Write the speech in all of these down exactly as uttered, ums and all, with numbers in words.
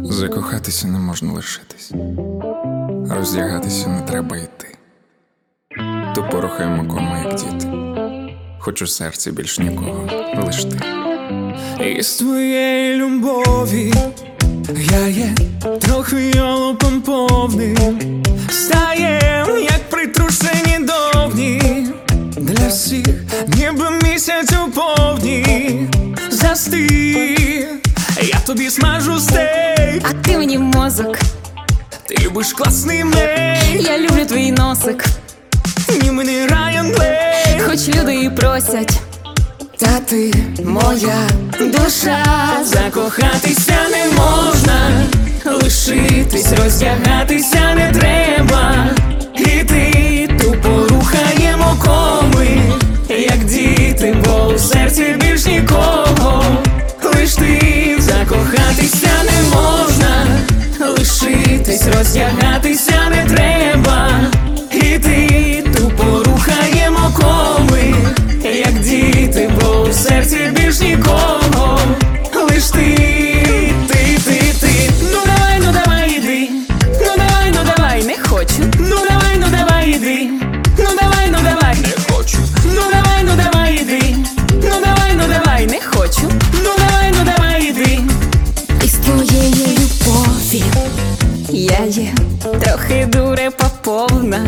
Закохатися не можна лишитись, роздягатися не треба йти. Тупо рухаємо кома, як діти. Хоч у серці більш нікого, лиш ти. І з твоєї любові я є трохи йолопом повним. Стаєм, як притрушені довні. Для всіх ніби місяць у повні. Застиг, я тобі смажу стейк, А ти мені мозок, ти любиш класний мейк. я люблю твій носик. Ні, ми не Райан Блейк. Хоч люди і просять, Та ти моя душа. Закохатися не можна, лишитись, роздягатися не треба. І ти тупо рухаємо коми, як діти, бо у серці більш нікого. Лиш ти, закохатися не можна, лишитись, роздягатися не треба. І ти тупо рухаємо коми, як діти, бо у серці більш нікого. Лиш ти, ти, ти, ти. Ну давай, ну давай, іди. Ну давай, ну давай, не хочу. Ну давай, ну давай, іди. Ну давай, ну давай, не хочу. Ну давай, ну давай, іди. Ну давай, ну давай, не хочу. Ну давай, ну давай, іди. із твоєї любові я є трохи дурепа повна.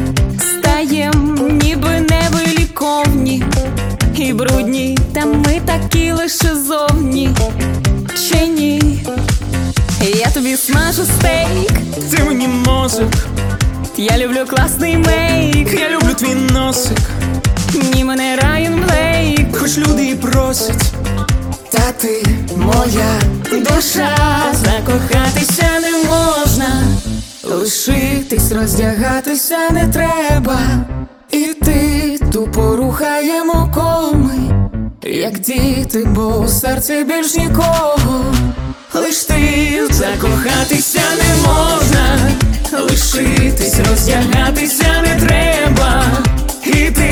Стаєм, ніби невиліковні і брудні, та ми такі лише зовні. Чи ні? Я тобі смажу стейк, Ти мені мозок, я люблю класний мейк. я люблю твій носик. Ні, мене Райан Блейк. Хоч люди і просять, та ти моя душа. Закохатися не можна, лишитись, роздягатися не треба. І ти тупо рухаємо коми, як діти, бо у серці більш нікого. Лиш ти, закохатися не можна, лишитись, роздягатися не треба. І ти